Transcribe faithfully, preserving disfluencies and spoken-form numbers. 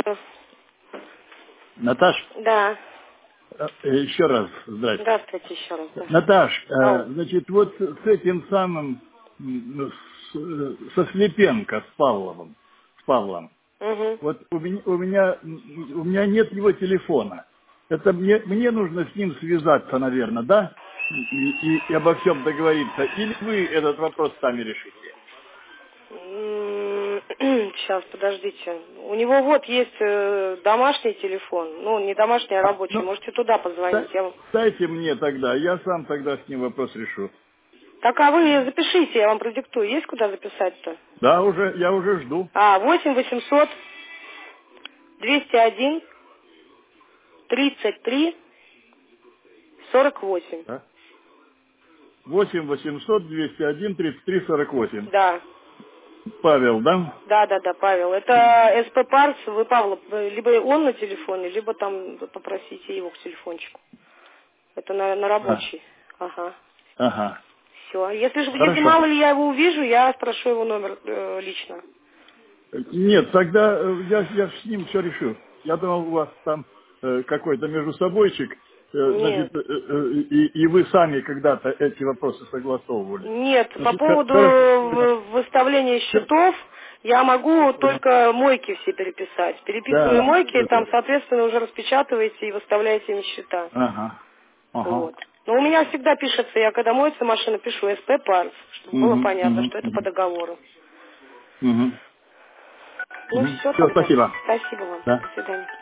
Наташ, Да. э, еще раз, здрасте. Здравствуйте еще раз. Да. Наташ, э, Ау. значит, вот с этим самым, м, с- э, со Слепенко, с Павловым, с Павлом, Угу. вот у меня, у меня, м, у меня нет его телефона. Это мне, мне нужно с ним связаться, наверное, да? И, и- и обо всем договориться. Или вы этот вопрос сами решите? Сейчас, подождите. У него вот есть э, домашний телефон. Ну, не домашний, а А, рабочий. ну, Можете туда позвонить. да- Я вам... дайте мне тогда, я сам тогда с ним вопрос решу. Так, а вы запишите, я вам продиктую. Есть куда записать-то? Да, уже, я уже жду. А, восемь восемьсот двести один тридцать три сорок восемь. Да? восемь восемьсот двести один тридцать три сорок восемь. Да. Павел, да? Да, да, да, Павел. Это СП Парс, вы Павла, либо он на телефоне, либо там попросите его к телефончику. Это на, на А, рабочий. Ага. ага. Все. Если, ж- если Хорошо. мало ли я его увижу, я спрошу его номер э, лично. Нет, тогда э, я, я с ним все решу. Я думал, у вас там э, какой-то между собойчик, э, Нет. значит, э, э, и, и вы сами когда-то эти вопросы согласовывали. Нет, по Значит, хо- поводу хорошо, понял. в- выставления Всё, счетов я всё могу понял. только мойки все переписать. Переписывая Да, мойки, да, там, да. соответственно, уже распечатываете и выставляете им счета. Ага, ага. Вот. Но у меня всегда пишется, я когда моется машина, пишу СП Парс, чтобы было Угу, понятно, угу, что это по угу. договору. Угу. Ну Угу. все Все, тогда. спасибо. Спасибо вам. Да. До свидания.